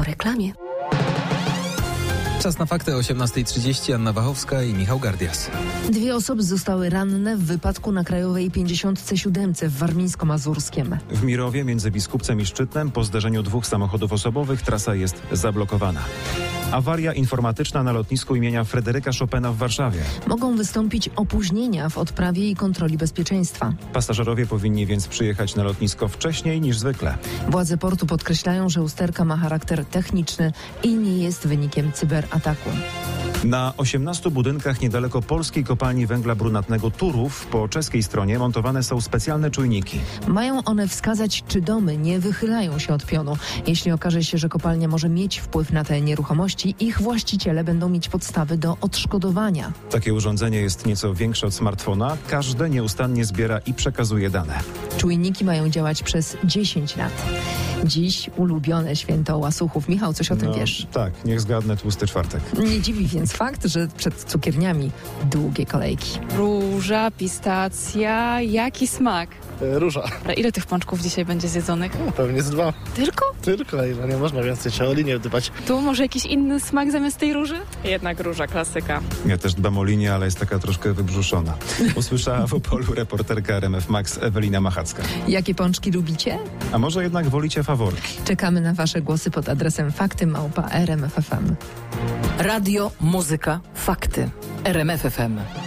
reklamie. Czas na fakty o 18:30. Anna Wachowska i Michał Gardias. 2 osoby zostały ranne w wypadku na Krajowej 57 w Warmińsko-Mazurskiem. W Mirowie między Biskupcem i Szczytnem po zderzeniu 2 samochodów osobowych trasa jest zablokowana. Awaria informatyczna na lotnisku imienia Fryderyka Chopina w Warszawie. Mogą wystąpić opóźnienia w odprawie i kontroli bezpieczeństwa. Pasażerowie powinni więc przyjechać na lotnisko wcześniej niż zwykle. Władze portu podkreślają, że usterka ma charakter techniczny i nie jest wynikiem cyberataku. Na 18 budynkach niedaleko polskiej kopalni węgla brunatnego Turów po czeskiej stronie montowane są specjalne czujniki. Mają one wskazać, czy domy nie wychylają się od pionu. Jeśli okaże się, że kopalnia może mieć wpływ na te nieruchomości, ich właściciele będą mieć podstawy do odszkodowania. Takie urządzenie jest nieco większe od smartfona. Każde nieustannie zbiera i przekazuje dane. Czujniki mają działać przez 10 lat. Dziś ulubione święto łasuchów. Michał, coś o tym wiesz? Tak, niech zgadnę, tłusty czwartek. Nie dziwi więc fakt, że przed cukierniami długie kolejki. Róża, pistacja, jaki smak? Róża. Ile tych pączków dzisiaj będzie zjedzonych? Pewnie z 2. Tylko? Tylko, ile nie można więcej, trzeba linię wdypać. Tu może jakiś inny smak zamiast tej róży? Jednak róża, klasyka. Ja też dbam o linię, ale jest taka troszkę wybrzuszona. Usłyszała w Opolu reporterka RMF Max Ewelina Machacka. Jakie pączki lubicie? A może jednak wolicie faworki? Czekamy na wasze głosy pod adresem fakty@rmf.fm. Radio, muzyka, fakty. RMF FM.